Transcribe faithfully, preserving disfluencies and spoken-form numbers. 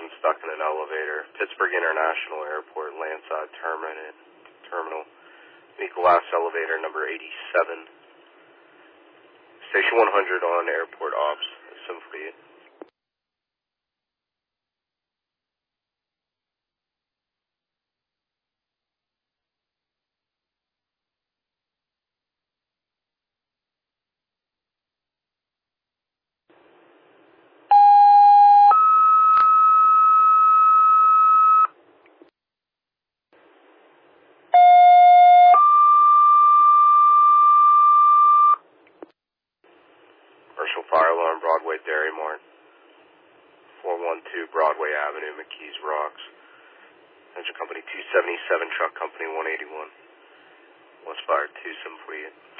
stuck in an elevator. Pittsburgh International Airport, landside terminal. terminal. Nicolas elevator number eighty-seven. Station one hundred on airport ops. Symphony. Commercial fire alarm, Broadway, Darrymore. four one two Broadway Avenue, McKees Rocks. Engine Company two seventy-seven, Truck Company one eighty-one. West Fire two seven four eight.